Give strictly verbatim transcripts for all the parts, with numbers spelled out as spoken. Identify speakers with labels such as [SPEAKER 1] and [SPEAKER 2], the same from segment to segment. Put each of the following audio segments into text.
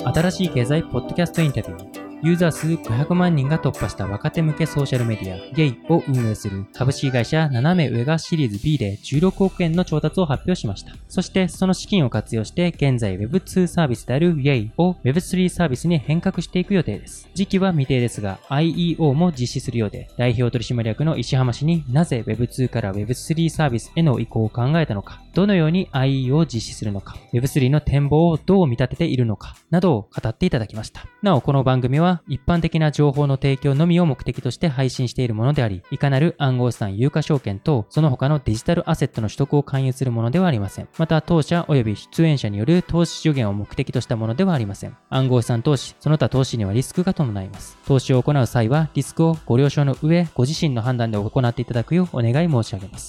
[SPEAKER 1] 新しい経済ポッドキャストインタビュー。ユーザー数ごひゃくまんにんが突破した若手向けソーシャルメディア、ゲイを運営する株式会社ななめ上がシリーズ ビー でじゅうろくおくえんの調達を発表しました。そしてその資金を活用して現在 ウェブツー サービスである ゲイ を ウェブスリー サービスに変革していく予定です。時期は未定ですが アイイーオー も実施するようで、代表取締役の石浜氏になぜ ウェブツー から ウェブスリー サービスへの移行を考えたのか、どのように アイイーオー を実施するのか、ウェブスリー の展望をどう見立てているのかなどを語っていただきました。なおこの番組は一般的な情報の提供のみを目的として配信しているものであり、いかなる暗号資産有価証券等その他のデジタルアセットの取得を勧誘するものではありません。また当社及び出演者による投資助言を目的としたものではありません。暗号資産投資その他投資にはリスクが伴います。投資を行う際はリスクをご了承の上、ご自身の判断で行っていただくようお願い申し上げます。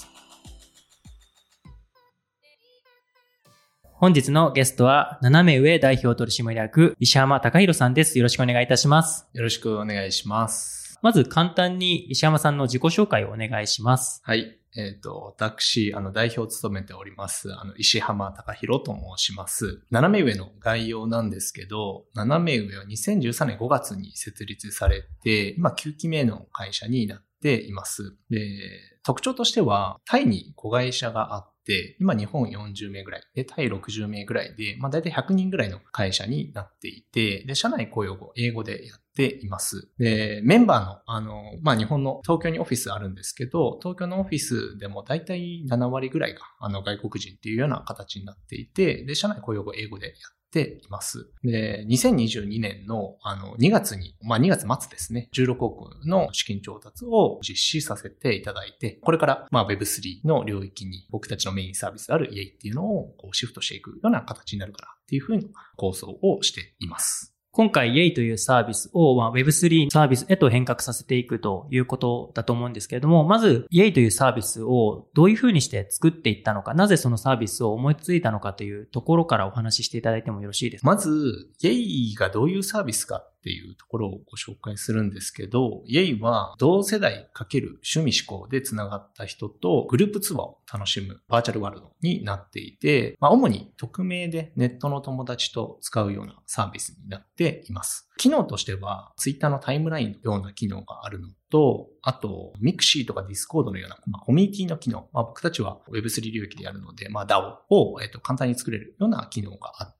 [SPEAKER 1] 本日のゲストは、ななめ上代表取締役、石浜貴弘さんです。よろしくお願いいたします。
[SPEAKER 2] よろしくお願いします。
[SPEAKER 1] まず簡単に石浜さんの自己紹介をお願いします。
[SPEAKER 2] はい。えっと、私、あの、代表を務めております、あの、石浜貴弘と申します。ななめ上の概要なんですけど、ななめ上はにせんじゅうさんねんごがつに設立されて、今きゅうきめの会社になっています。で、特徴としては、タイに子会社があって、で今日本よんじゅうめいぐらいでタイろくじゅうめいぐらいで、まあ大体ひゃくにんぐらいの会社になっていて、で社内雇用を英語でやっています。でメンバーのあのまあ日本の東京にオフィスあるんですけど、東京のオフィスでも大体ななわりぐらいがあの外国人っていうような形になっていて、で社内雇用を英語でやってています。で、にせんにじゅうにねんのあのにがつに、まあにがつまつですね、じゅうろくおくの資金調達を実施させていただいて、これからまあ ウェブスリー の領域に僕たちのメインサービスであるイエイっていうのをこうシフトしていくような形になるかなっていうふうに構想をしています。
[SPEAKER 1] 今回 イエイ というサービスを ウェブスリー サービスへと変革させていくということだと思うんですけれども、まず イエイ というサービスをどういうふうにして作っていったのか、なぜそのサービスを思いついたのかというところからお話ししていただいてもよろしいですか。
[SPEAKER 2] まず イエイ がどういうサービスかっていうところをご紹介するんですけど、イエイは同世代×趣味思考でつながった人とグループツアーを楽しむバーチャルワールドになっていて、まあ、主に匿名でネットの友達と使うようなサービスになっています。機能としては Twitter のタイムラインのような機能があるのと、あと ミクシー とか Discord のような、まあ、コミュニティの機能、まあ、僕たちは ウェブスリー 領域でやるので、まあ、ダオ を、えっと、簡単に作れるような機能があって、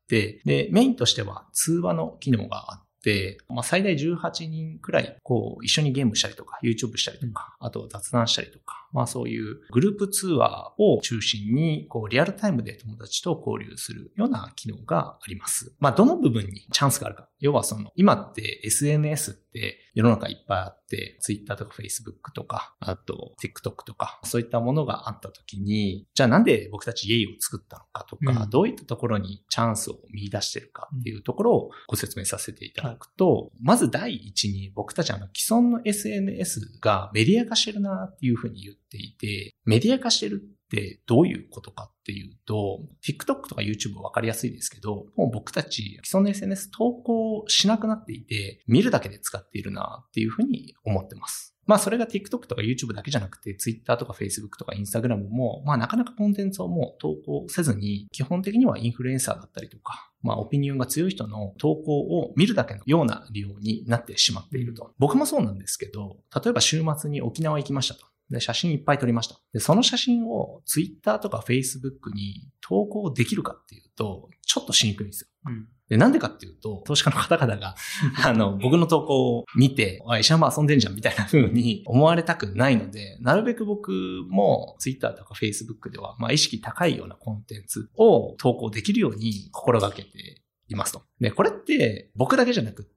[SPEAKER 2] でメインとしては通話の機能があって、で、まあ、最大じゅうはちにんくらい、こう、一緒にゲームしたりとか、YouTube したりとか、あと雑談したりとか、まあそういうグループ通話を中心に、こう、リアルタイムで友達と交流するような機能があります。まあどの部分にチャンスがあるか。要はその、今って エスエヌエス って世の中いっぱいあって、Twitter とか Facebook とか、あと TikTok とか、そういったものがあった時に、じゃあなんで僕たちイエイを作ったのかとか、うん、どういったところにチャンスを見出してるかっていうところをご説明させていただくと、うん、まず第一に僕たちあの既存の エスエヌエス がメディア化してるなっていうふうに言っていて、メディア化してるってどういうことかっていうと、TikTok とか YouTube はわかりやすいですけど、もう僕たち既存の エスエヌエス 投稿しなくなっていて、見るだけで使っているなっていうふうに思ってます。まあそれが TikTok とか YouTube だけじゃなくて Twitter とか Facebook とか Instagram もまあなかなかコンテンツをもう投稿せずに、基本的にはインフルエンサーだったりとか、まあオピニオンが強い人の投稿を見るだけのような利用になってしまっていると。僕もそうなんですけど、例えば週末に沖縄行きましたと。で、写真いっぱい撮りました。で、その写真を Twitter とか Facebook に投稿できるかっていうと、ちょっとしにくいんですよ。うん、で、なんでかっていうと、投資家の方々が、あの、僕の投稿を見て、おい、石浜遊んでんじゃんみたいな風に思われたくないので、なるべく僕も Twitter とか Facebook では、まあ意識高いようなコンテンツを投稿できるように心がけていますと。で、これって僕だけじゃなくって、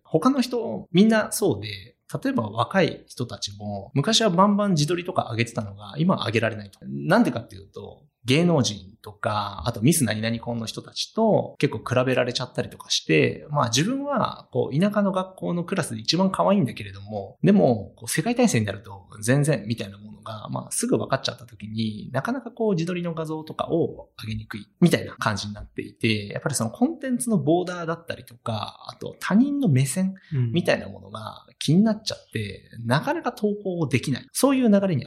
[SPEAKER 2] 他の人みんなそうで、例えば若い人たちも昔はバンバン自撮りとか上げてたのが今は上げられないと。なんでかっていうと、芸能人とか、あとミス何々婚の人たちと結構比べられちゃったりとかして、まあ自分はこう田舎の学校のクラスで一番可愛いんだけれども、でもこう世界大戦になると全然みたいなものが、まあすぐ分かっちゃった時になかなかこう自撮りの画像とかを上げにくいみたいな感じになっていて、やっぱりそのコンテンツのボーダーだったりとか、あと他人の目線みたいなものが気になっちゃって、なかなか投稿できない。そういう流れにあるかなっ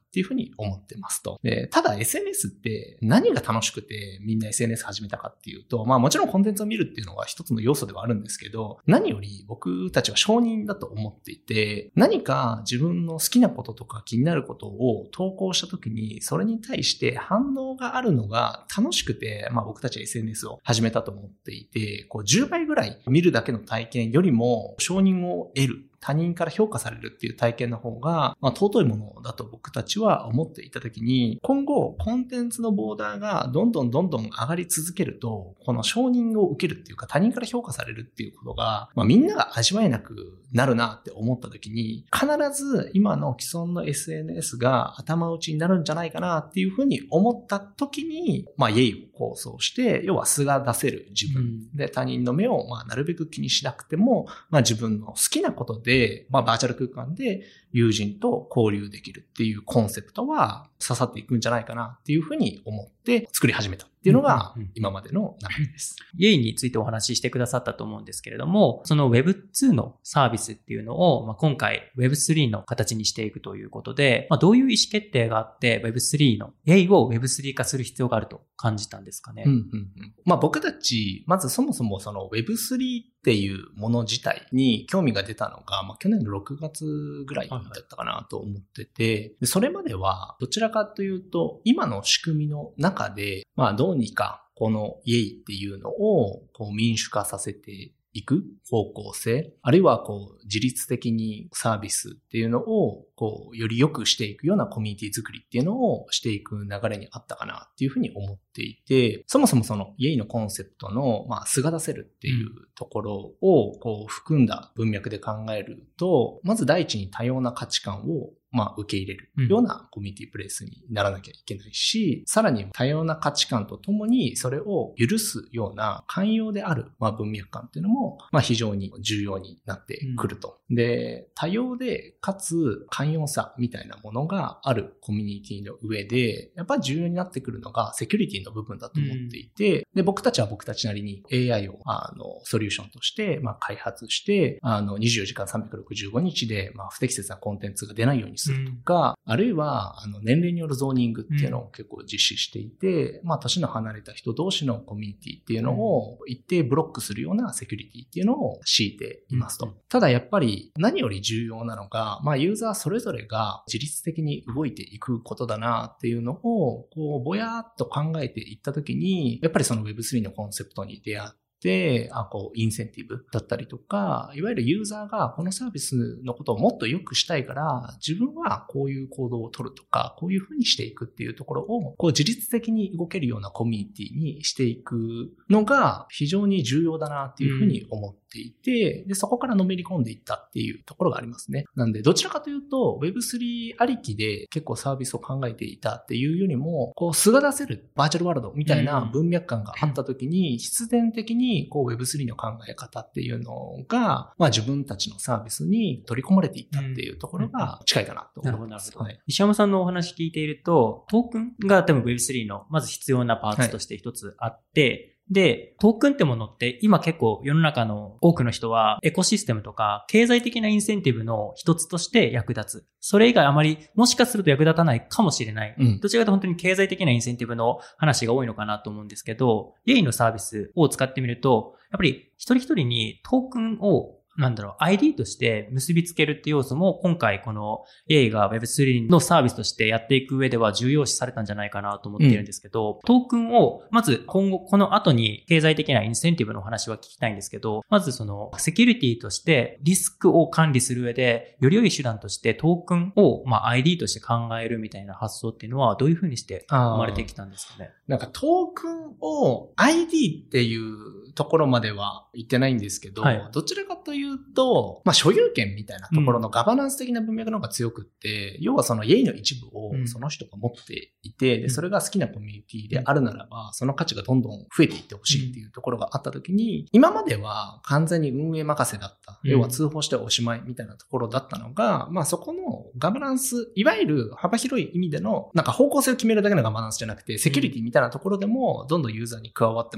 [SPEAKER 2] っていうふうに思ってますと。で、ただ エスエヌエス って何が楽しくてみんな エスエヌエス 始めたかっていうと、まあもちろんコンテンツを見るっていうのが一つの要素ではあるんですけど、何より僕たちは承認だと思っていて、何か自分の好きなこととか気になることを投稿した時に、それに対して反応があるのが楽しくて、まあ僕たちは エスエヌエス を始めたと思っていて、こうじゅうばいぐらい見るだけの体験よりも承認を得る、他人から評価されるっていう体験の方が、まあ、尊いものだと僕たちは思っていたときに、今後コンテンツのボーダーがどんどんどんどん上がり続けると、この承認を受けるっていうか他人から評価されるっていうことが、まあ、みんなが味わえなくなるなって思ったときに、必ず今の既存の エスエヌエス が頭打ちになるんじゃないかなっていうふうに思ったときに、まあ、イェイを構想して、要は素が出せる自分で他人の目をまあなるべく気にしなくても、まあ、自分の好きなことでで、まあ、バーチャル空間で友人と交流できるっていうコンセプトは刺さっていくんじゃないかなっていうふうに思って作り始めたっていうのが今までの流れです。
[SPEAKER 1] イェイについてお話ししてくださったと思うんですけれども、その ウェブツー のサービスっていうのを、まあ、今回 ウェブスリー の形にしていくということで、まあ、どういう意思決定があって ウェブスリー のイェイを ウェブスリー 化する必要があると感じたんですかね。
[SPEAKER 2] うんうんうん、まあ、僕たち、まずそもそもその ウェブスリー っていうもの自体に興味が出たのが、まあ、去年のろくがつぐらいだったかなと思ってて、でそれまではどちらかというと、今の仕組みの中で、まあ、どうにかこのイェイっていうのをこう民主化させていく方向性、あるいはこう自律的にサービスっていうのをこうより良くしていくようなコミュニティ作りっていうのをしていく流れにあったかなっていうふうに思っていて、そもそもそのイェイのコンセプトのまあ素が出せるっていうところをこう含んだ文脈で考えると、まず第一に多様な価値観をまあ受け入れるようなコミュニティプレイスにならなきゃいけないし、うん、さらに多様な価値観とともにそれを許すような寛容であるまあ文脈感っていうのもまあ非常に重要になってくると。うん、で、多様でかつ寛容さみたいなものがあるコミュニティの上で、やっぱり重要になってくるのがセキュリティの部分だと思っていて、うん、で、僕たちは僕たちなりに エーアイ をあのソリューションとしてまあ開発して、あのにじゅうよじかんさんびゃくろくじゅうごにちでまあ不適切なコンテンツが出ないようにするとか、うん、あるいはあの年齢によるゾーニングっていうのを結構実施していて、うん、まあ年の離れた人同士のコミュニティっていうのを一定ブロックするようなセキュリティっていうのを敷いていますと。うん、ただやっぱり何より重要なのが、まあユーザーそれぞれが自律的に動いていくことだなっていうのをこうぼやっと考えていったときに、やっぱりその ウェブスリー のコンセプトに出会ってで、あ、こう、インセンティブだったりとか、いわゆるユーザーがこのサービスのことをもっと良くしたいから、自分はこういう行動を取るとか、こういうふうにしていくっていうところを、こう、自律的に動けるようなコミュニティにしていくのが非常に重要だなっていうふうに思っていて、うん、で、そこからのめり込んでいったっていうところがありますね。なんで、どちらかというと、ウェブスリー ありきで結構サービスを考えていたっていうよりも、こう、素が出せるバーチャルワールドみたいな文脈感があった時に、必然的にこう ウェブスリー の考え方っていうのが、まあ自分たちのサービスに取り込まれていったっていうところが近いかなと思います。
[SPEAKER 1] なるほど、なるほど。石山さんのお話聞いていると、トークンが多分 ウェブスリー のまず必要なパーツとして一つあって、はいで、トークンってものって今結構世の中の多くの人はエコシステムとか経済的なインセンティブの一つとして役立つ。それ以外あまりもしかすると役立たないかもしれない。うん、どちらかというと本当に経済的なインセンティブの話が多いのかなと思うんですけど、イェイのサービスを使ってみると、やっぱり一人一人にトークンをなんだろう、アイディー として結びつけるって要素も今回この イェイ が ウェブスリー のサービスとしてやっていく上では重要視されたんじゃないかなと思っているんですけど、うん、トークンをまず今後この後に経済的なインセンティブの話は聞きたいんですけど、まずそのセキュリティとしてリスクを管理する上でより良い手段としてトークンをまあ アイディー として考えるみたいな発想っていうのはどういうふうにして生まれてきたんですかね。
[SPEAKER 2] なんかトークンを アイディー っていうところまでは言ってないんですけど、はい、どちらかというと、まあ所有権みたいなところのガバナンス的な文脈の方が強くって、うん、要はそのイェイの一部をその人が持っていて、うん、でそれが好きなコミュニティであるならば、その価値がどんどん増えていってほしいっていうところがあったときに、今までは完全に運営任せだった、うん、要は通報しておしまいみたいなところだったのが、まあそこのガバナンス、いわゆる幅広い意味でのなんか方向性を決めるだけのガバナンスじゃなくて、セキュリティみたいなところでもどんどんユーザーに加わってもらって、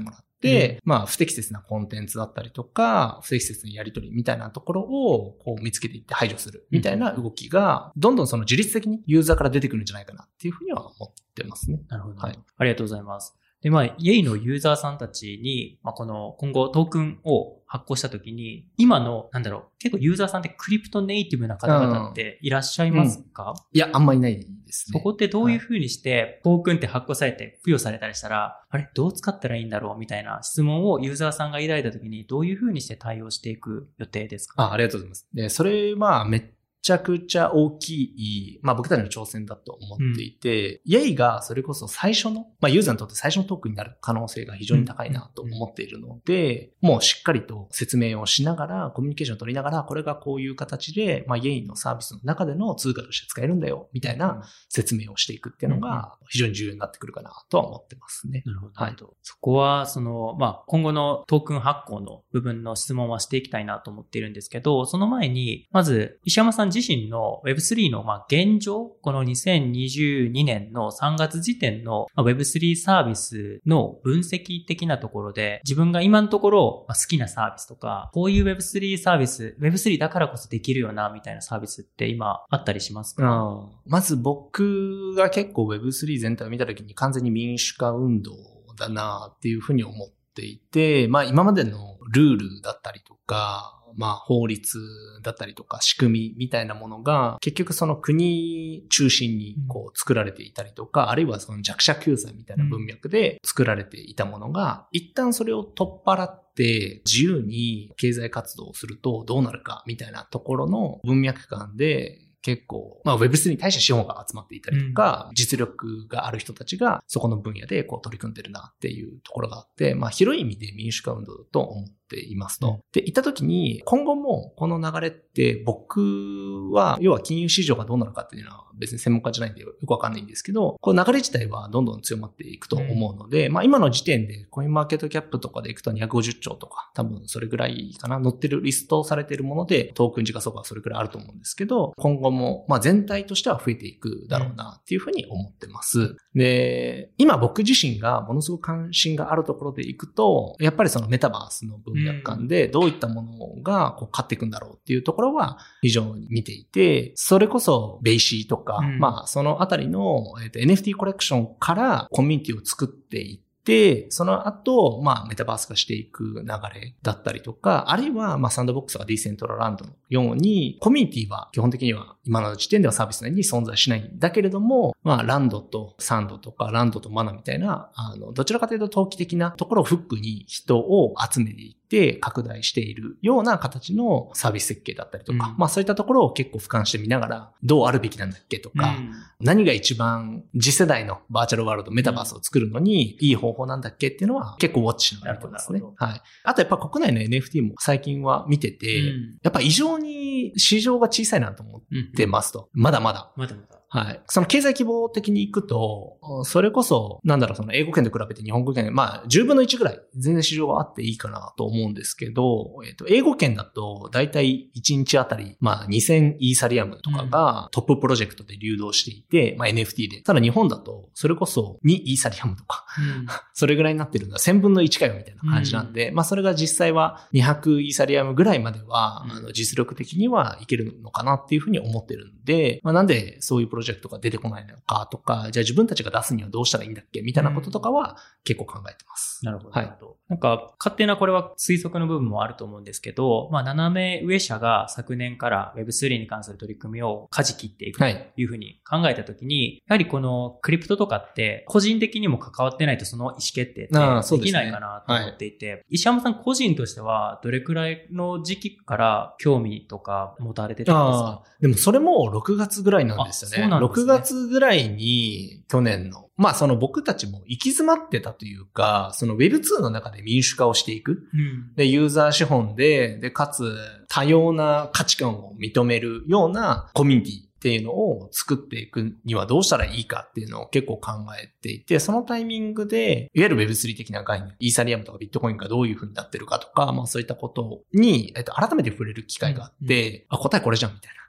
[SPEAKER 2] で、うん、まあ不適切なコンテンツだったりとか、不適切なやり取りみたいなところをこう見つけていって排除するみたいな動きが、どんどんその自律的にユーザーから出てくるんじゃないかなっていうふうには思ってますね。
[SPEAKER 1] なるほど。
[SPEAKER 2] はい。
[SPEAKER 1] ありがとうございます。で、まあ、イェイのユーザーさんたちに、まあ、この今後トークンを発行したときに、今の、なんだろう、結構ユーザーさんってクリプトネイティブな方々っていらっしゃいますか？うん、
[SPEAKER 2] いや、あんまりないですね。
[SPEAKER 1] そこってどういうふうにして、トークンって発行されて付与されたりしたら、あれ、どう使ったらいいんだろうみたいな質問をユーザーさんが抱いたときに、どういうふうにして対応していく予定ですか？
[SPEAKER 2] あ、ありがとうございます。で、それはめっめちゃくちゃ大きい、まあ僕たちの挑戦だと思っていて、うん、イェイがそれこそ最初の、まあユーザーにとって最初のトークンになる可能性が非常に高いなと思っているので、うん、もうしっかりと説明をしながら、コミュニケーションを取りながら、これがこういう形で、まあイェイのサービスの中での通貨として使えるんだよ、みたいな説明をしていくっていうのが非常に重要になってくるかなとは思ってますね。
[SPEAKER 1] なるほど。はい。そこは、その、まあ今後のトークン発行の部分の質問はしていきたいなと思っているんですけど、その前に、まず石山さん自身の ウェブスリー のまあ現状、このにせんにじゅうにねんのさんがつ時点の ウェブスリー サービスの分析的なところで、自分が今のところ好きなサービスとか、こういう ウェブスリー サービス、ウェブスリー だからこそできるよな、みたいなサービスって今あったりしますか？
[SPEAKER 2] あまず僕が結構 ウェブスリー 全体を見たときに完全に民主化運動だなっていうふうに思っていて、まあ今までのルールだったりとか、まあ法律だったりとか仕組みみたいなものが結局その国中心にこう作られていたりとか、あるいはその弱者救済みたいな文脈で作られていたものが、一旦それを取っ払って自由に経済活動をするとどうなるかみたいなところの文脈感で、結構、まあ ウェブスリー に対して資本が集まっていたりとか、うん、実力がある人たちがそこの分野でこう取り組んでるなっていうところがあって、まあ広い意味で民主化運動だと思っていますと。うん、で、言った時に今後もこの流れって僕は、要は金融市場がどうなるかっていうのは別に専門家じゃないんでよくわかんないんですけど、この流れ自体はどんどん強まっていくと思うので、うん、まあ今の時点でコインマーケットキャップとかでいくとにひゃくごじゅっちょうとか、多分それぐらいかな、載ってるリストされているものでトークン時価総額はそれぐらいあると思うんですけど、今後もまあ全体としては増えていくだろうなっていうふうに思ってます。うん、で、今僕自身がものすごく関心があるところでいくと、やっぱりそのメタバースの文脈感でどういったものがこう勝っていくんだろうっていうところは非常に見ていて、それこそベイシーとか、うん、まあそのあたりの、えーと、エヌエフティー コレクションからコミュニティを作っていって、で、その後、まあ、メタバース化していく流れだったりとか、あるいは、まあ、サンドボックスがディセントラランドのように、コミュニティは基本的には今の時点ではサービス内に存在しないんだけれども、まあ、ランドとサンドとか、ランドとマナみたいな、あの、どちらかというと投機的なところをフックに人を集めていって、拡大しているような形のサービス設計だったりとか、うん、まあ、そういったところを結構俯瞰してみながら、どうあるべきなんだっけとか、うん、何が一番次世代のバーチャルワールド、メタバースを作るのにいい方法なんだっけっていうのは結構ウォッチしながら見てますね。はい。あとやっぱ国内の エヌエフティー も最近は見てて、うん、やっぱ異常に市場が小さいなと思ってますと。うん、まだまだ。
[SPEAKER 1] まだまだ。
[SPEAKER 2] はい。その経済規模的に行くと、それこそ、なんだろう、その英語圏と比べて日本語圏、まあ、じゅうぶんのいちぐらい、全然市場はあっていいかなと思うんですけど、えっと、英語圏だと、だいたいいちにちあたり、まあ、にせんイーサリアムとかがトッププロジェクトで流動していて、うん、まあ、エヌエフティー で。ただ日本だと、それこそにイーサリアムとか、うん、それぐらいになってるのはせんぶんのいちかよみたいな感じなんで、うん、まあ、それが実際はにひゃくイーサリアムぐらいまでは、うん、あの実力的にはいけるのかなっていうふうに思ってるんで、まあ、なんでそういうプロジェクトが出てこないのかとか、じゃあ自分たちが出すにはどうしたらいいんだっけみたいなこととかは結構考えてます。
[SPEAKER 1] うん、なるほど。はい。なんか、勝手なこれは推測の部分もあると思うんですけど、まあ、斜め上社が昨年から ウェブスリー に関する取り組みを舵切っていくというふうに考えたときに、はい、やはりこのクリプトとかって個人的にも関わってないとその意思決定ってできないかなと思っていて、ねはい、石山さん個人としてはどれくらいの時期から興味とか持たれてたんですか？
[SPEAKER 2] でもそれもろくがつぐらいなんですよね。そうなんですね。ろくがつぐらいに去年の、まあその僕たちも行き詰まってたというか、その ウェブツー の中で民主化をしていく。うん、で、ユーザー資本で、で、かつ多様な価値観を認めるようなコミュニティっていうのを作っていくにはどうしたらいいかっていうのを結構考えていて、そのタイミングで、いわゆる ウェブスリー 的な概念、イーサリアムとかビットコインがどういう風になってるかとか、まあそういったことに、えっと、改めて触れる機会があって、うんうん、あ、答えこれじゃんみたいな。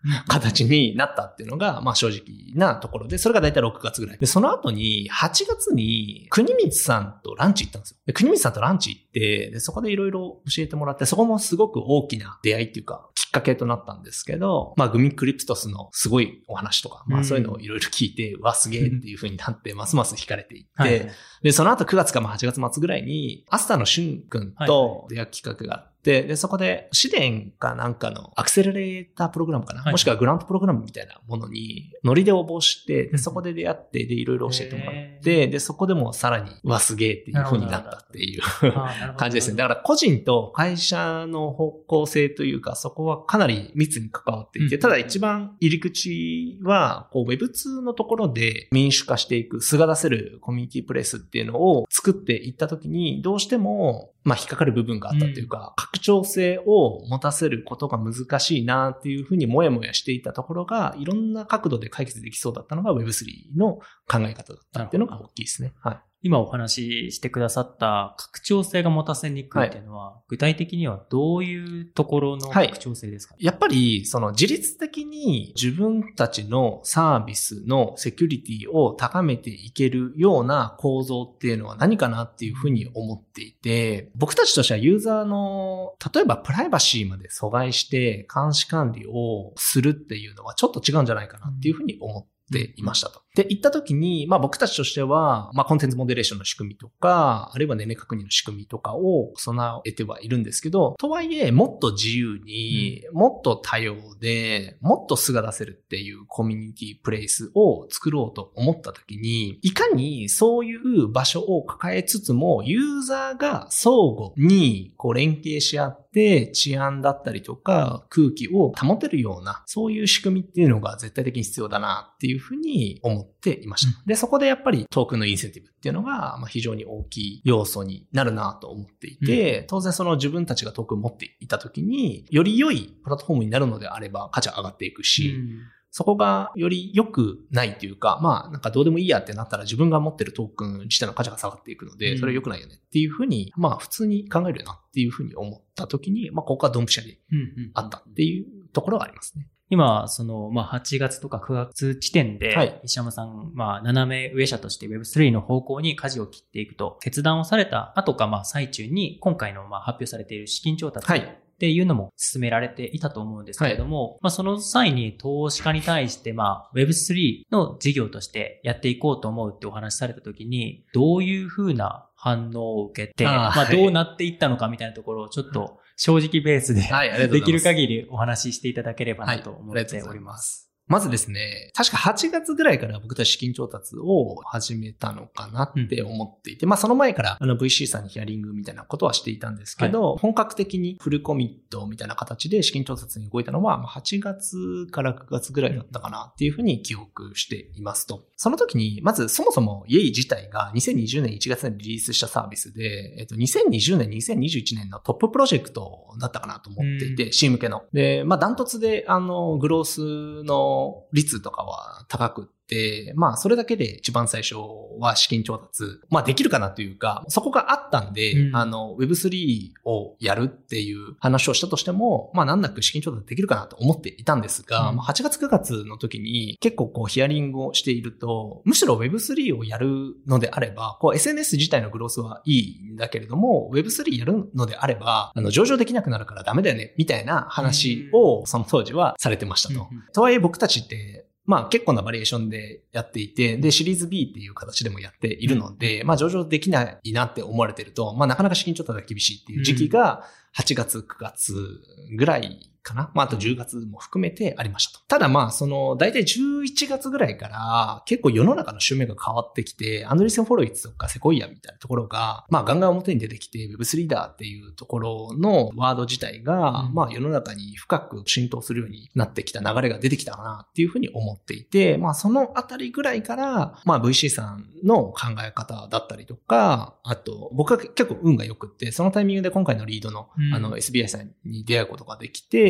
[SPEAKER 2] 形になったっていうのが、まあ正直なところで、それがだいたいろくがつぐらい。で、その後に、はちがつに、国光さんとランチ行ったんですよ。で、国光さんとランチ行って、で、そこでいろいろ教えてもらって、そこもすごく大きな出会いっていうか、きっかけとなったんですけど、まあグミクリプトスのすごいお話とか、まあそういうのをいろいろ聞いて、うわ、すげえっていう風になって、ますます惹かれていって、はい、で、その後くがつかまあはちがつ末ぐらいに、アスターのしゅんくんと出会うきっかけがあって、で、でそこで、試練かなんかのアクセラレータープログラムかな、はい、もしくはグラントプログラムみたいなものに、ノリで応募して、で、そこで出会って、で、いろいろ教えてもらって、で、そこでもさらに、うわ、すげえっていう風になったっていう感じですね。だから個人と会社の方向性というか、そこはかなり密に関わっていて、ただ一番入り口は、こう、ウェブツー のところで民主化していく、素が出せるコミュニティプレイスっていうのを作っていったときに、どうしても、まあ、引っかかる部分があったというか、うん、拡張性を持たせることが難しいなっていうふうにもやもやしていたところが、いろんな角度で解決できそうだったのが ウェブスリー の考え方だったっていうのが大きいですね。はい。
[SPEAKER 1] 今お話ししてくださった拡張性が持たせにくいっていうのは、はい、具体的にはどういうところの拡張性ですか、
[SPEAKER 2] はい、やっぱり、その自律的に自分たちのサービスのセキュリティを高めていけるような構造っていうのは何かなっていうふうに思っていて、僕たちとしてはユーザーの、例えばプライバシーまで阻害して監視管理をするっていうのはちょっと違うんじゃないかなっていうふうに思ってでいましたと。で、言ったときに、まあ僕たちとしては、まあコンテンツモデレーションの仕組みとか、あるいは年齢確認の仕組みとかを備えてはいるんですけど、とはいえ、もっと自由に、うん、もっと多様で、もっと素が出せるっていうコミュニティプレイスを作ろうと思ったときに、いかにそういう場所を抱えつつも、ユーザーが相互にこう連携し合って、治安だったりとか空気を保てるような、そういう仕組みっていうのが絶対的に必要だなっていういうふうに思っていました。で、そこでやっぱりトークンのインセンティブっていうのが非常に大きい要素になるなと思っていて、うん、当然その自分たちがトークンを持っていたときに、より良いプラットフォームになるのであれば価値は上がっていくし、うん、そこがより良くないというか、まあなんかどうでもいいやってなったら自分が持ってるトークン自体の価値が下がっていくので、それは良くないよねっていうふうに、まあ普通に考えるよなっていうふうに思ったときに、まあここはドンピシャであったっていうところがありますね。
[SPEAKER 1] 今、その、まあ、はちがつとかくがつ時点で、はい、石山さん、まあ、斜め上社として ウェブスリー の方向に舵を切っていくと、決断をされた後か、まあ、最中に、今回の、まあ、発表されている資金調達っていうのも進められていたと思うんですけれども、はい、まあ、その際に投資家に対して、まあ、ウェブスリー の事業としてやっていこうと思うってお話しされたときに、どういうふうな反応を受けて、あまあ、どうなっていったのかみたいなところをちょっと正直ベースで、はい、できる限りお話ししていただければなと思っております。
[SPEAKER 2] まずですね、確かはちがつぐらいから僕たち資金調達を始めたのかなって思っていて、うん、まあその前からあの ブイシー さんにヒアリングみたいなことはしていたんですけど、はい、本格的にフルコミットみたいな形で資金調達に動いたのははちがつからくがつぐらいだったかなっていうふうに記憶していますと。その時に、まずそもそもイェイ自体がにせんにじゅうねんいちがつにリリースしたサービスで、えっと、にせんにじゅうねん、にせんにじゅういちねんのトッププロジェクトだったかなと思っていて、C 向けの。で、まあダントツであの、グロースの率とかは高くって、まあそれだけで一番最初は資金調達、まあできるかなというか、そこがあったんで、うん、あの ウェブスリー をやるっていう話をしたとしても、まあ難なく資金調達できるかなと思っていたんですが、うん、はちがつくがつの時に結構こうヒアリングをしていると、むしろ ウェブスリー をやるのであれば、こう エスエヌエス 自体のグロースはいいんだけれども、ウェブスリー やるのであれば、あの上場できなくなるからダメだよねみたいな話をその当時はされてましたと。うん、とはいえ僕たちってまあ結構なバリエーションでやっていて、で、シリーズ B っていう形でもやっているので、うん、まあ上場できないなって思われてると、まあなかなか資金調達が厳しいっていう時期がはちがつ、くがつぐらいかな。まああとじゅうがつも含めてありましたと。ただまあその大体じゅういちがつぐらいから結構世の中の週目が変わってきて、アンドリーセン・フォロイツとかセコイアみたいなところが、まあガンガン表に出てきて ウェブスリー だっていうところのワード自体が、うん、まあ世の中に深く浸透するようになってきた流れが出てきたかなっていうふうに思っていて、まあそのあたりぐらいから、まあ ブイシー さんの考え方だったりとか、あと僕は結構運が良くって、そのタイミングで今回のリードの、うん、あの エスビーアイ さんに出会うことができて、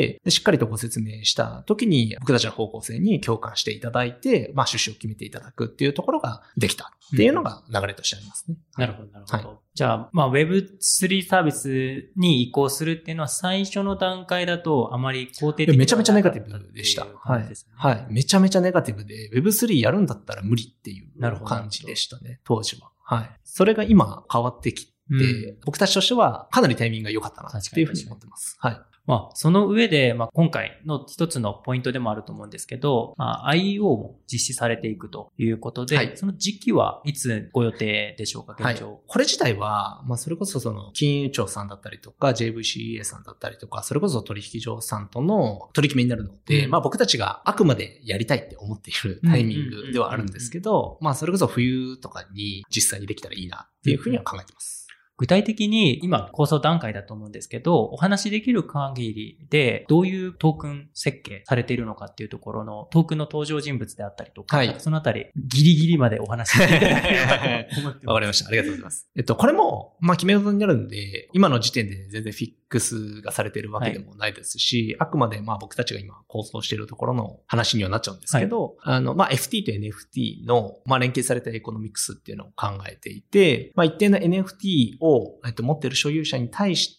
[SPEAKER 2] て、でしっかりとご説明した時に僕たちの方向性に共感していただいて、まあ趣旨を決めていただくっていうところができたっていうのが流れとしてありますね。
[SPEAKER 1] うん、なるほど、なるほど。はい、じゃあ、まあ ウェブスリー サービスに移行するっていうのは最初の段階だとあまり肯定的に
[SPEAKER 2] めちゃめちゃネガティブでした。はい。はい。めちゃめちゃネガティブで ウェブスリー やるんだったら無理っていう感じでしたね、当時は。はい。それが今変わってきて、うん、僕たちとしてはかなりタイミングが良かったなっていうふうに思ってます。はい。
[SPEAKER 1] まあ、その上で、まあ、今回の一つのポイントでもあると思うんですけど、まあ、アイイーオー も実施されていくということで、はい、その時期はいつご予定でしょうか、現状。
[SPEAKER 2] はい、これ自体は、まあ、それこそその、金融庁さんだったりとか、ジェイブイシーイーエー さんだったりとか、それこそ取引所さんとの取り決めになるので、うん、まあ、僕たちがあくまでやりたいって思っているタイミングではあるんですけど、まあ、それこそ冬とかに実際にできたらいいなっていうふうには考えてます。
[SPEAKER 1] 具体的に今構想段階だと思うんですけど、お話しできる限りでどういうトークン設計されているのかっていうところのトークンの登場人物であったりとか、はい、そのあたりギリギリまでお話ししていただければと思ってます。
[SPEAKER 2] わかりました。ありがとうございます。えっと、これも、まあ決め事になるんで、今の時点で全然フィックスがされているわけでもないですし、はい、あくまでまあ僕たちが今構想しているところの話にはなっちゃうんですけど、はい、あの、まあ エフティー と エヌエフティー の、まあ連携されたエコノミクスっていうのを考えていて、まあ一定の エヌエフティー を、えっと、持っている所有者に対して、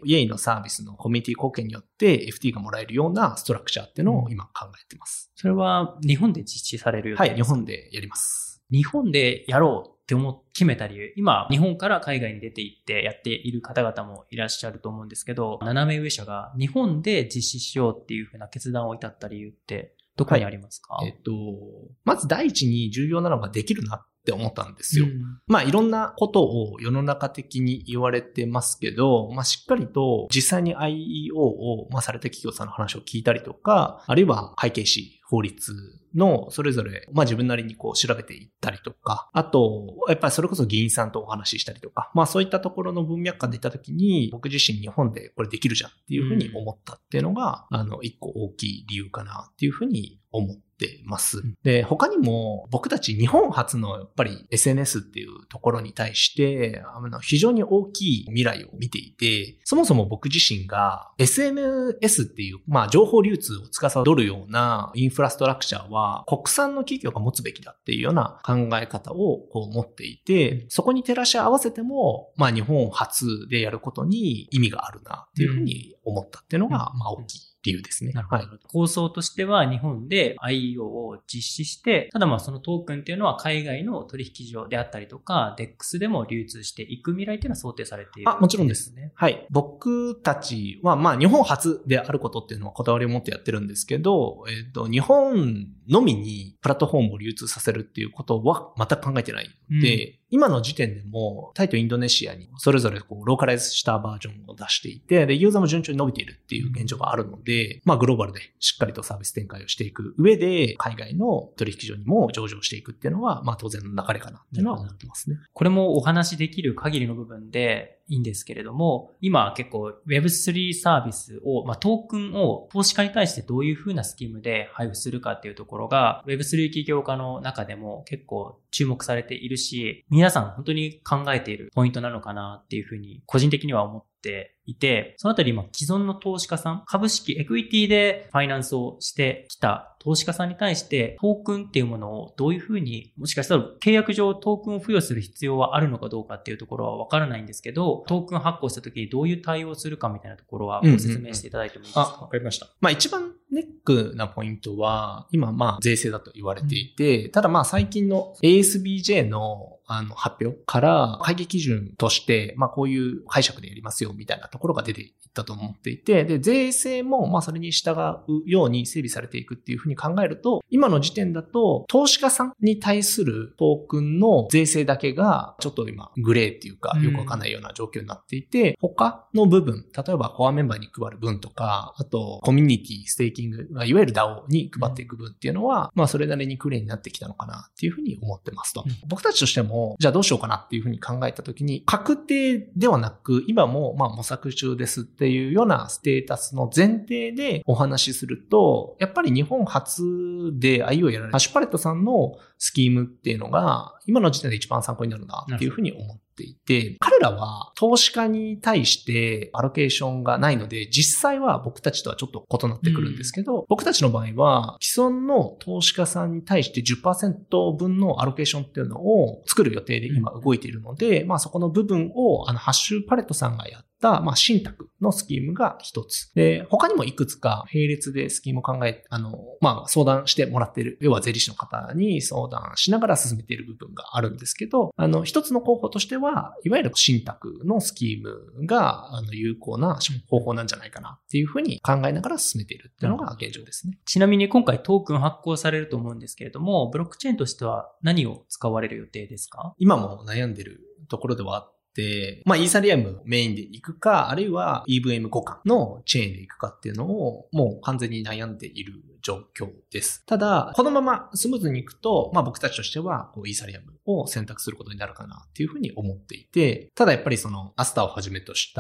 [SPEAKER 2] イェイのサービスのコミュニティ貢献によって エフティー がもらえるようなストラクチャーっていうのを今考えています。
[SPEAKER 1] それは日本で実施される予定ですか？
[SPEAKER 2] はい、日本でやります。
[SPEAKER 1] 日本でやろうって思決めた理由、今日本から海外に出て行ってやっている方々もいらっしゃると思うんですけど、斜め上社が日本で実施しようっていうふうな決断を至った理由ってどこにありますか？
[SPEAKER 2] はい、えっと、まず第一に重要なのができるなって思ったんですよ。うん、まあいろんなことを世の中的に言われてますけど、まあしっかりと実際に アイイーオー を、まあ、された企業さんの話を聞いたりとか、あるいは会計士、法律のそれぞれ、まあ自分なりにこう調べていったりとか、あと、やっぱりそれこそ議員さんとお話ししたりとか、まあそういったところの文脈感でいったときに、僕自身日本でこれできるじゃんっていうふうに思ったっていうのが、うん、あの、一個大きい理由かなっていうふうに思ってます。で、他にも僕たち日本初のやっぱり エスエヌエス っていうところに対して、あの非常に大きい未来を見ていて、そもそも僕自身が エスエヌエス っていう、まあ情報流通を司るようなインフラストラクチャーは国産の企業が持つべきだっていうような考え方をこう持っていて、そこに照らし合わせても、まあ日本初でやることに意味があるなっていうふうに思ったっていうのが、まあ大きい理由ですね。
[SPEAKER 1] なるほど。はい、構想としては日本で アイイーオー を実施して、ただまあそのトークンっていうのは海外の取引所であったりとか、デックス でも流通していく未来っていうのは想定されている、ね。
[SPEAKER 2] あ、もちろんですね。はい。僕たちはまあ日本初であることっていうのはこだわりを持ってやってるんですけど、えっと、日本のみにプラットフォームを流通させるっていうことは全く考えてないので、うん、今の時点でもタイとインドネシアにそれぞれこうローカライズしたバージョンを出していて、で、ユーザーも順調に伸びているっていう現状があるので、まあグローバルでしっかりとサービス展開をしていく上で、海外の取引所にも上場していくっていうのは、まあ当然の流れかなっていうのは思ってますね。
[SPEAKER 1] これもお話しできる限りの部分でいいんですけれども、今結構 ウェブスリー サービスを、まあトークンを投資家に対してどういう風なスキームで配布するかっていうところが、ウェブスリー 起業家の中でも結構注目されているし、皆さん本当に考えているポイントなのかなっていう風に個人的には思っていて、そのあたり今既存の投資家さん、株式、エクイティでファイナンスをしてきた投資家さんに対してトークンっていうものをどういうふうに、もしかしたら契約上トークンを付与する必要はあるのかどうかっていうところはわからないんですけど、トークン発行した時にどういう対応をするかみたいなところはご説明していただいてもいいですか？うんうんうん、あ、
[SPEAKER 2] わかりました。まあ一番ネックなポイントは、今まあ税制だと言われていて、うん、ただまあ最近の エーエスビージェー のあの発表から会計基準として、まあこういう解釈でやりますよみたいなところが出ていったと思っていて、で、税制もまあそれに従うように整備されていくっていうふうに考えると、今の時点だと投資家さんに対するトークンの税制だけがちょっと今グレーっていうかよくわかんないような状況になっていて、うん、他の部分、例えばコアメンバーに配る分とか、あとコミュニティ、ステーキング、いわゆる ダオ に配っていく分っていうのは、まあそれなりにクレーになってきたのかなっていうふうに思ってますと。うん、僕たちとしてもじゃあどうしようかなっていうふうに考えたときに、確定ではなく、今もまあ模索中ですっていうようなステータスの前提でお話しすると、やっぱり日本初で アイイーオー やられるハッシュパレットさんのスキームっていうのが、今の時点で一番参考になるなっていうふうに思ってっていて、彼らは投資家に対してアロケーションがないので、実際は僕たちとはちょっと異なってくるんですけど、うん、僕たちの場合は既存の投資家さんに対して じゅっパーセント 分のアロケーションっていうのを作る予定で今動いているので、うん、まあそこの部分をあのハッシュパレットさんがやってまあ、信託のスキームが一つ。で、他にもいくつか並列でスキームを考え、あの、まあ、相談してもらっている。要は税理士の方に相談しながら進めている部分があるんですけど、あの、一つの候補としては、いわゆる信託のスキームが、あの、有効な方法なんじゃないかなっていうふうに考えながら進めているっていうのが現状ですね。
[SPEAKER 1] ちなみに今回トークン発行されると思うんですけれども、ブロックチェーンとしては何を使われる予定ですか？
[SPEAKER 2] 今も悩んでるところではあって、で、まあ、イーサリアムメインで行くか、あるいは イーブイエム 互換のチェーンで行くかっていうのを、もう完全に悩んでいる状況です。ただ、このままスムーズに行くと、まあ僕たちとしては、こうイーサリアムを選択することになるかなっていうふうに思っていて、ただやっぱりそのアスターをはじめとした、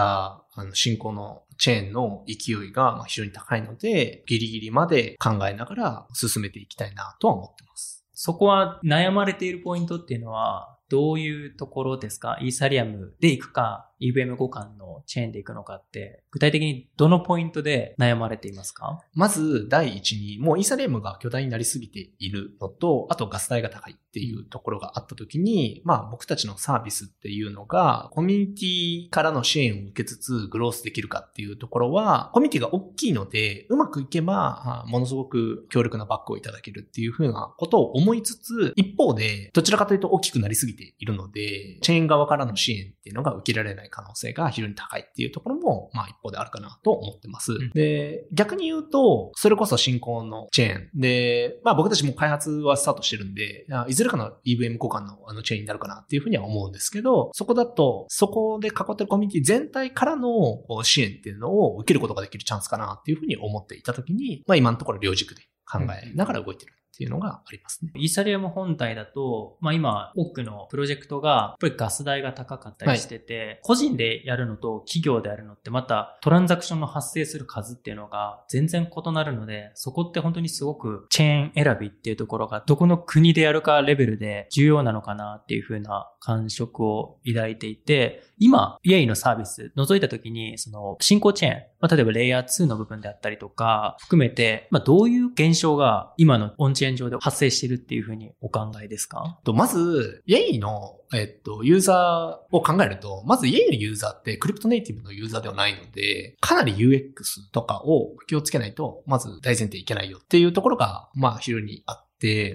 [SPEAKER 2] あの、進行のチェーンの勢いが非常に高いので、ギリギリまで考えながら進めていきたいなとは思ってます。
[SPEAKER 1] そこは悩まれているポイントっていうのは、どういうところですか？イーサリアムで行くか、イーブイエム 互換のチェーンで行くのかって、具体的にどのポイントで悩まれていますか？
[SPEAKER 2] まず、第一に、もうイーサリアムが巨大になりすぎているのと、あとガス代が高いっていうところがあったときに、まあ僕たちのサービスっていうのが、コミュニティからの支援を受けつつグロースできるかっていうところは、コミュニティが大きいので、うまくいけば、ものすごく強力なバックをいただけるっていうふうなことを思いつつ、一方で、どちらかというと大きくなりすぎているので、チェーン側からの支援っていうのが受けられない可能性が非常に高いっていうところも、まあ一方であるかなと思ってます。うん、で、逆に言うと、それこそ新興のチェーンで、まあ僕たちも開発はスタートしてるんで、いずれかの イーブイエム 互換のあのチェーンになるかなっていうふうには思うんですけど、そこだと、そこで囲ってるコミュニティ全体からの支援っていうのを受けることができるチャンスかなっていうふうに思っていたときに、まあ今のところ両軸で考えながら動いてる。っていうのがありますね。
[SPEAKER 1] イーサリアム本体だと、まあ今、多くのプロジェクトが、やっぱりガス代が高かったりしてて、はい、個人でやるのと企業でやるのってまたトランザクションの発生する数っていうのが全然異なるので、そこって本当にすごくチェーン選びっていうところがどこの国でやるかレベルで重要なのかなっていう風な感触を抱いていて、今、イエイのサービス覗いたときに、その進行チェーン、まあ、例えばレイヤーツーの部分であったりとか含めて、まあどういう現象が今のオンチェーン上で発生しているっていうふうにお考えですか？
[SPEAKER 2] まず、イエイの、えっと、ユーザーを考えると、まずイエイのユーザーってクリプトネイティブのユーザーではないので、かなり ユーエックス とかを気をつけないと、まず大前提いけないよっていうところが、まあ非常にあって、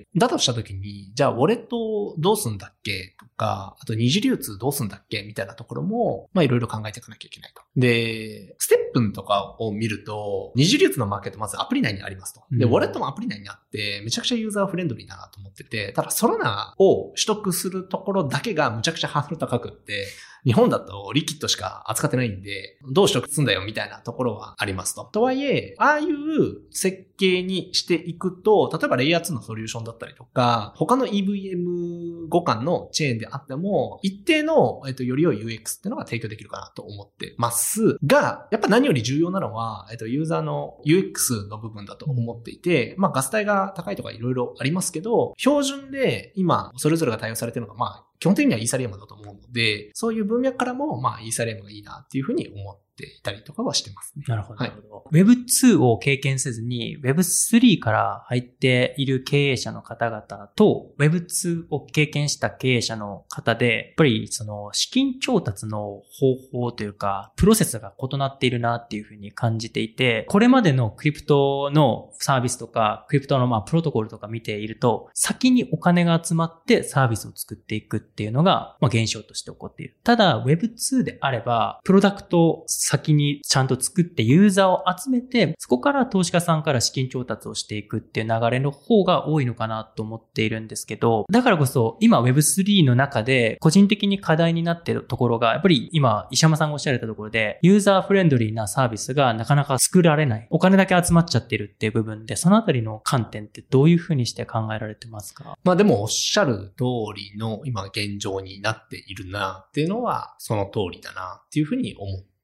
[SPEAKER 2] だとしたときに、じゃあウォレットをどうすんだっけとか、あと二次流通どうすんだっけみたいなところも、まあいろいろ考えていかなきゃいけないと。で、ステップンとかを見ると、二次流通のマーケットまずアプリ内にありますと。で、ウォレットもアプリ内にあって、めちゃくちゃユーザーフレンドリーだなと思ってて、ただソラナを取得するところだけがむちゃくちゃハードル高くって、日本だとリキッドしか扱ってないんで、どう取得すんだよみたいなところはありますと。とはいえ、ああいう設計にしていくと、例えばレイヤーツーのソリューションだったりとか、他の イーブイエム 互換のチェーンであっても、一定の、えっと、より良い ユーエックス っていうのが提供できるかなと思ってますが、やっぱ何より重要なのは、えっと、ユーザーの ユーエックス の部分だと思っていて、まあガス代が高いとかいろいろありますけど、標準で今、それぞれが対応されているのが、まあ、基本的にはイーサリアムだと思うので、そういう文脈からも、まあ、イーサリアムがいいなっていうふうに思っていたりとかはしてますね。
[SPEAKER 1] なるほど。なるほど。はい、ウェブツー を経験せずに ウェブスリー から入っている経営者の方々と ウェブツー を経験した経営者の方で、やっぱりその資金調達の方法というか、プロセスが異なっているなっていうふうに感じていて、これまでのクリプトのサービスとか、クリプトのまあプロトコルとか見ていると、先にお金が集まってサービスを作っていくっていうのが、まあ、現象として起こっている。ただ ウェブツー であれば、プロダクトを先にちゃんと作ってユーザーを集めて、そこから投資家さんから資金調達をしていくっていう流れの方が多いのかなと思っているんですけど、だからこそ今 ウェブスリー の中で個人的に課題になっているところが、やっぱり今石山さんがおっしゃられたところで、ユーザーフレンドリーなサービスがなかなか作られない。お金だけ集まっちゃってるっていう部分で、そのあたりの観点ってどういうふうにして考えられてますか？
[SPEAKER 2] まあでもおっしゃる通りの今現状になっているなっていうのはその通りだなっていうふうに思って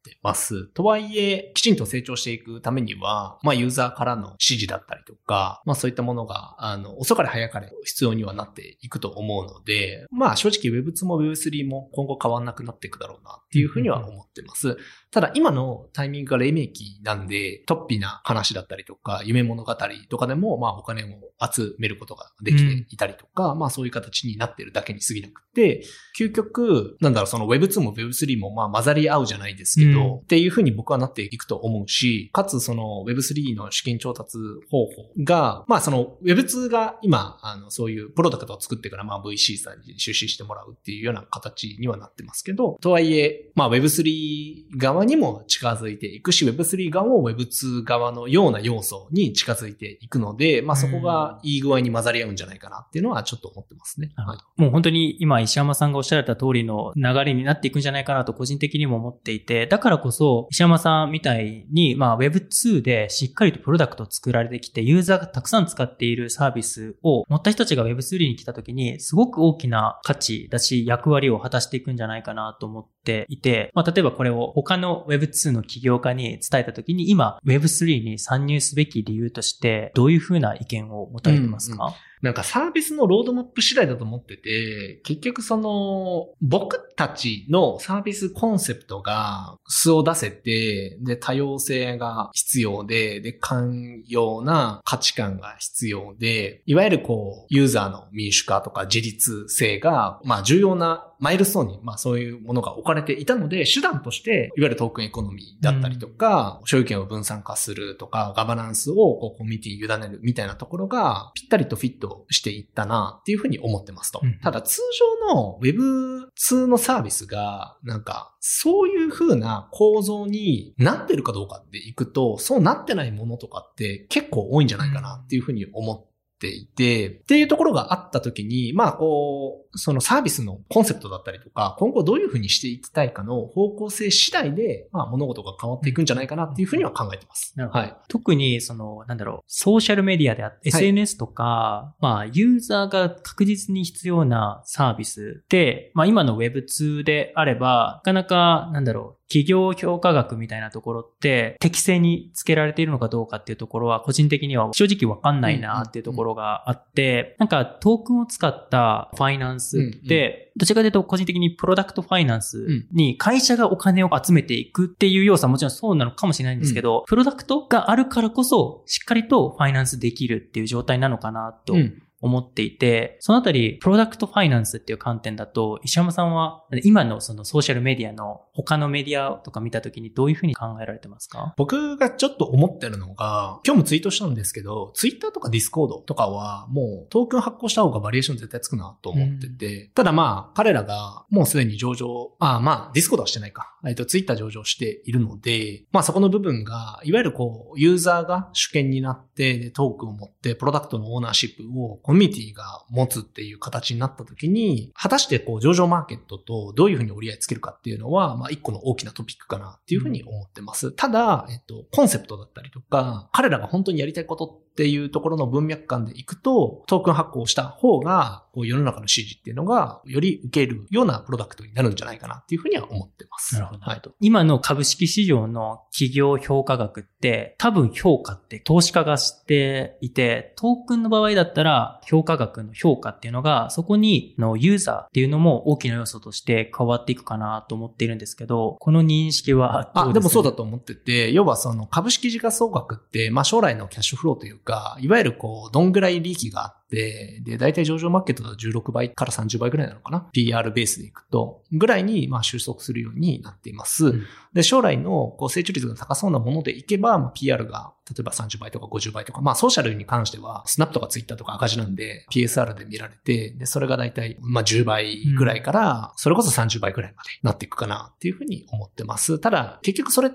[SPEAKER 2] ってます。とはいえ、きちんと成長していくためには、まあユーザーからの指示だったりとか、まあそういったものが、あの、遅かれ早かれ必要にはなっていくと思うので、まあ正直 ウェブツー も ウェブスリー も今後変わんなくなっていくだろうなっていうふうには思ってます。ただ今のタイミングが黎明期なんで、突飛な話だったりとか、夢物語とかでも、まあお金を集めることができていたりとか、うん、まあそういう形になってるだけに過ぎなくて、究極、なんだろう、その ウェブツー も ウェブスリー もまあ混ざり合うじゃないですけど、うん、っていうふうに僕はなっていくと思うし、かつその ウェブスリー の資金調達方法が、まあその ウェブツー が今、あのそういうプロダクトを作ってからまあ ブイシー さんに出資してもらうっていうような形にはなってますけど、とはいえ、まあ ウェブスリー 側にも近づいていくし、ウェブスリー 側も ウェブツー 側のような要素に近づいていくので、まあそこがいい具合に混ざり合うんじゃないかなっていうのはちょっと思ってますね。
[SPEAKER 1] はい、もう本当に今石山さんがおっしゃられた通りの流れになっていくんじゃないかなと個人的にも思っていて、だからこそ石山さんみたいにまあ ウェブツー でしっかりとプロダクトを作られてきて、ユーザーがたくさん使っているサービスを持った人たちが ウェブスリー に来た時にすごく大きな価値だし役割を果たしていくんじゃないかなと思っていて、まあ例えばこれを他の ウェブツー の起業家に伝えた時に今 ウェブスリー に参入すべき理由としてどういうふうな意見を持たれてますか？
[SPEAKER 2] うんうん、なんかサービスのロードマップ次第だと思ってて、結局その僕たちのサービスコンセプトが素を出せて、で多様性が必要で、で寛容な価値観が必要で、いわゆるこうユーザーの民主化とか自立性がまあ重要なマイルストーンにまあそういうものが置かれていたので、手段としていわゆるトークンエコノミーだったりとか、うん、所有権を分散化するとか、ガバナンスをこうコミュニティに委ねるみたいなところがぴったりとフィットしていったなっていうふうに思ってますと。うん、ただ通常の ウェブツー のサービスがなんかそういうふうな構造になってるかどうかっていくと、そうなってないものとかって結構多いんじゃないかなっていうふうに思ってていて、っていうところがあったときに、まあこう、そのサービスのコンセプトだったりとか、今後どういうふうにしていきたいかの方向性次第で、まあ物事が変わっていくんじゃないかなっていうふうには考えてます。はい。
[SPEAKER 1] 特にその、なんだろう、ソーシャルメディアであって、エスエヌエス とか、はい、まあユーザーが確実に必要なサービスで、まあ今の ウェブツー であれば、なかなか、なんだろう、企業評価額みたいなところって適正につけられているのかどうかっていうところは個人的には正直わかんないなっていうところがあって、なんかトークンを使ったファイナンスってどちらかというと個人的にプロダクトファイナンスに会社がお金を集めていくっていう要素はもちろんそうなのかもしれないんですけど、プロダクトがあるからこそしっかりとファイナンスできるっていう状態なのかなと思っていて、そのあたり、プロダクトファイナンスっていう観点だと、石山さんは今のそのソーシャルメディアの他のメディアとか見たときにどういうふうに考えられてますか？
[SPEAKER 2] 僕がちょっと思ってるのが、今日もツイートしたんですけど、ツイッターとかディスコードとかはもうトークン発行した方がバリエーション絶対つくなと思ってて、うん、ただまあ、彼らがもうすでに上場、ああまあ、ディスコードはしてないか。えっと、ツイッター上場しているので、まあそこの部分が、いわゆるこう、ユーザーが主権になって、でトークンを持って、プロダクトのオーナーシップをコミュニティが持つっていう形になった時に、果たしてこう上場マーケットとどういうふうに折り合いつけるかっていうのは、まあ一個の大きなトピックかなっていうふうに思ってます。ただ、えっと、コンセプトだったりとか、彼らが本当にやりたいことっていうところの文脈感でいくと、トークン発行した方が、こう世の中の支持っていうのがより受けるようなプロダクトになるんじゃないかなっていうふうには思ってます。
[SPEAKER 1] なるほど。はい、今の株式市場の企業評価額って多分評価って投資家が知っていて、トークンの場合だったら評価額の評価っていうのがそこにのユーザーっていうのも大きな要素として変わっていくかなと思っているんですけど、この認識はどうですか？
[SPEAKER 2] あ、でもそうだと思ってて、要はその株式時価総額って、まあ将来のキャッシュフローというか、いわゆるこう、どんぐらい利益があって、で、で、大体上場マーケットだとじゅうろくばいからさんじゅうばいぐらいなのかな ?ピーアール ベースでいくと、ぐらいに、まあ収束するようになっています。うん、で、将来のこう成長率が高そうなものでいけば、まあ、ピーアール が例えばさんじゅうばいとかごじゅうばいとか、まあソーシャルに関しては、スナップとかツイッターとか赤字なんで、ピーエスアール で見られて、で、それが大体、まあじゅうばいぐらいから、それこそさんじゅうばいぐらいまでなっていくかなっていうふうに思ってます。ただ、結局それって、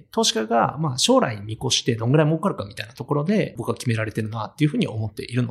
[SPEAKER 2] 投資家が、まあ将来見越してどんぐらい儲かるかみたいなところで、僕は決められてるなっていうふうに思っているので、まあ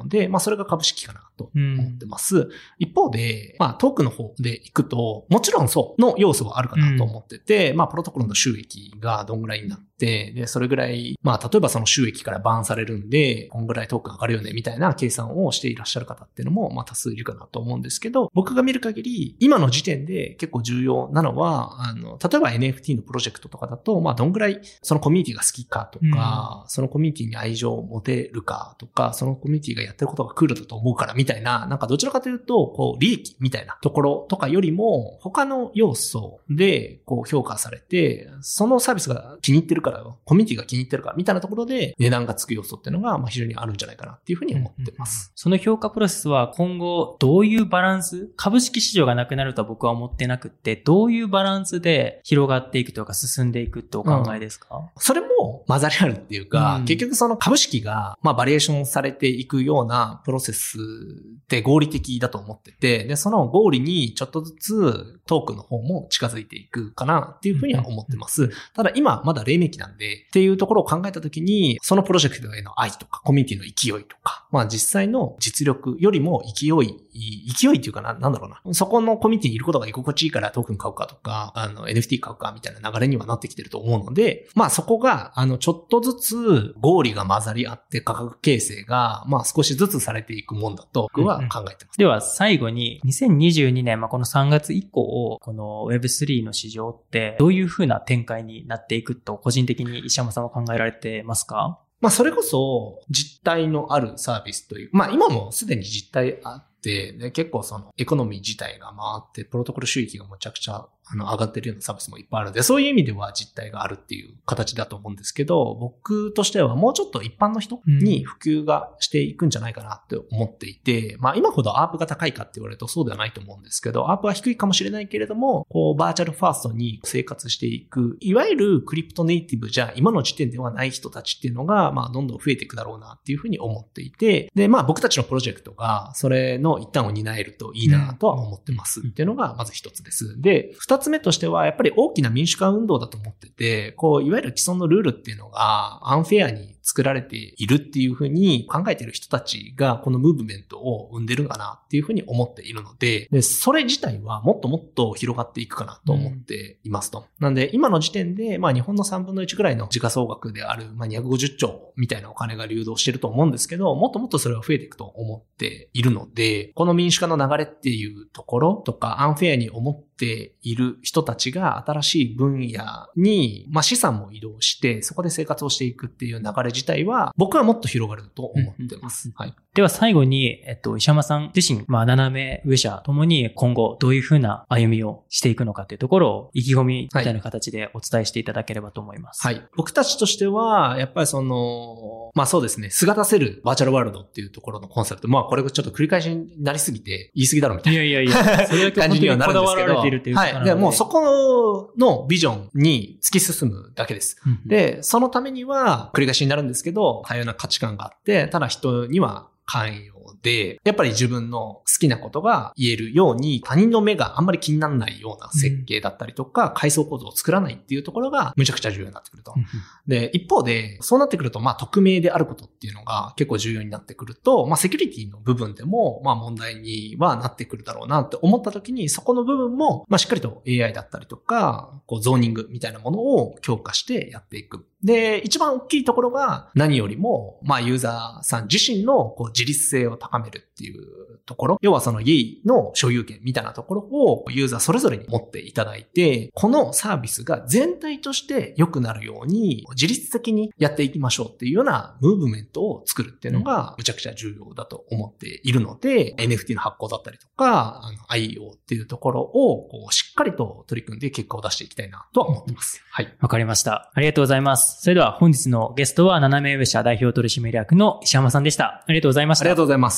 [SPEAKER 2] それが株式かなと思ってます。うん、一方で、まあトークの方で行くと、もちろんそうの要素はあるかなと思ってて、うん、まあプロトコルの収益がどんぐらいになって、で、それぐらい、まあ例えばその収益からバーンされるんで、こんぐらいトークン上がるよねみたいな計算をしていらっしゃる方っていうのも、まあ多数いるかなと思うんですけど、僕が見る限り、今の時点で結構重要なのは、あの、例えば エヌエフティー のプロジェクトとかだと、まあどんぐらいそのコミュニティが好きかとか、うん、そのコミュニティに愛情を持てるかとか、そのコミュニティがやってることがクールだと思うからみたいな、なんかどちらかというと、こう、利益みたいなところとかよりも、他の要素で、こう、評価されて、そのサービスが気に入ってるから、コミュニティが気に入ってるから、みたいなところで値段がつく要素っていうのが、まあ非常にあるんじゃないかなっていうふうに思ってます。
[SPEAKER 1] うんうんうん、その評価プロセスは今後、どういうバランス、株式市場がなくなるとは僕は思ってなくって、どういうバランスで広がっていくとか進んでいくとお考えですか？うん、
[SPEAKER 2] それも混ざりあるっていうか、うん、結局その株式が、まあバリエーションされていくようなプロセスって合理的だと思ってて、で、その合理にちょっとずつトークの方も近づいていくかなっていうふうには思ってます。ただ今まだ黎明期なんでっていうところを考えたときに、そのプロジェクトへの愛とかコミュニティの勢いとか、まあ実際の実力よりも勢い、勢いっていうかな、なんだろうな。そこのコミュニティにいることが居心地いいからトークン買うかとか、あの エヌエフティー 買うかみたいな流れにはなってきてると思うので、まあそこが、あのちょっとずつ合理が混ざり合って価格形成が、まあ少しずつされていくもんだと僕は考えてます。うんうん、
[SPEAKER 1] では最後に、にせんにじゅうにねん、まあ、このさんがつ以降、この ウェブスリー の市場ってどういう風な展開になっていくと個人的に石山さんは考えられてますか？
[SPEAKER 2] まあそれこそ実体のあるサービスという、まあ今もすでに実体あって、で結構そのエコノミー自体が回って、プロトコル収益がむちゃくちゃあの上がってるようなサービスもいっぱいあるので、そういう意味では実体があるっていう形だと思うんですけど、僕としてはもうちょっと一般の人に普及がしていくんじゃないかなって思っていて、うん、まあ今ほどアープが高いかって言われるとそうではないと思うんですけど、アープは低いかもしれないけれども、こうバーチャルファーストに生活していく、いわゆるクリプトネイティブじゃ今の時点ではない人たちっていうのが、まあどんどん増えていくだろうなっていうふうに思っていて、で、まあ僕たちのプロジェクトがそれの一端を担えるといいなとは思ってますっていうのがまず一つです。で、二つ目としてはやっぱり大きな民主化運動だと思ってて、こう、いわゆる既存のルールっていうのがアンフェアに作られているっていうふうに考えている人たちがこのムーブメントを生んでるかなっていうふうに思っているので、でそれ自体はもっともっと広がっていくかなと思っていますと。うん、なんで今の時点で、まあ日本のさんぶんのいちぐらいの時価総額である、まあにひゃくごじゅっちょうみたいなお金が流動してると思うんですけど、もっともっとそれは増えていくと思っているので、この民主化の流れっていうところとかアンフェアに思っている人たちが新しい分野に、まあ資産も移動して、そこで生活をしていくっていう流れ自体は、僕はもっと広がると思ってます。はい。
[SPEAKER 1] では最後に、えっと、石山さん自身、まあ、斜め上社ともに今後どういうふうな歩みをしていくのかというところを意気込みみたいな形でお伝えしていただければと思います。
[SPEAKER 2] はい。僕たちとしては、やっぱりその、まあそうですね、素が出せるバーチャルワールドっていうところのコンセプト、まあこれがちょっと繰り返しになりすぎて言い過ぎだろみたいな。
[SPEAKER 1] いやいやいや、それだけ本当にこだわられているというか。
[SPEAKER 2] はい。でもうそこのビジョンに突き進むだけです。うんうん、で、そのためには繰り返しになるんですけど、多様な価値観があって、ただ人には寛容で、やっぱり自分の好きなことが言えるように、他人の目があんまり気にならないような設計だったりとか、うん、階層構造を作らないっていうところがむちゃくちゃ重要になってくると。うん、で、一方で、そうなってくると、まあ、匿名であることっていうのが結構重要になってくると、まあ、セキュリティの部分でも、まあ、問題にはなってくるだろうなって思った時に、そこの部分も、まあ、しっかりと エーアイ だったりとか、こう、ゾーニングみたいなものを強化してやっていく。で、一番大きいところが何よりも、まあ、ユーザーさん自身のこう自立性を高めるっていうところ。要はそのイエイの所有権みたいなところをユーザーそれぞれに持っていただいて、このサービスが全体として良くなるように自律的にやっていきましょうっていうようなムーブメントを作るっていうのがむちゃくちゃ重要だと思っているので、エヌエフティー の発行だったりとか、あの アイオー っていうところをこうしっかりと取り組んで結果を出していきたいなとは思ってます。はい。
[SPEAKER 1] わかりました。ありがとうございます。それでは本日のゲストは斜め上社代表取締役の石山さんでした。ありがとうございました。
[SPEAKER 2] ありがとうございます。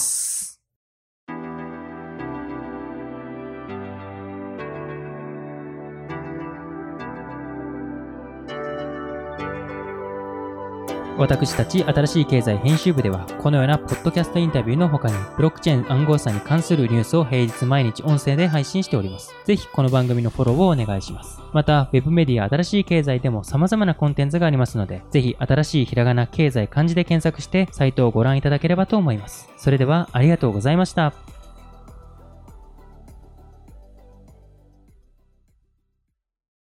[SPEAKER 1] 私たち新しい経済編集部では、このようなポッドキャストインタビューの他に、ブロックチェーン暗号資産に関するニュースを平日毎日音声で配信しております。ぜひこの番組のフォローをお願いします。また、ウェブメディア新しい経済でも様々なコンテンツがありますので、ぜひ新しいひらがな経済漢字で検索して、サイトをご覧いただければと思います。それではありがとうございました。